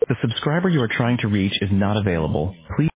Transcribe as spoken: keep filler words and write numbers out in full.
The subscriber you are trying to reach is not available. Please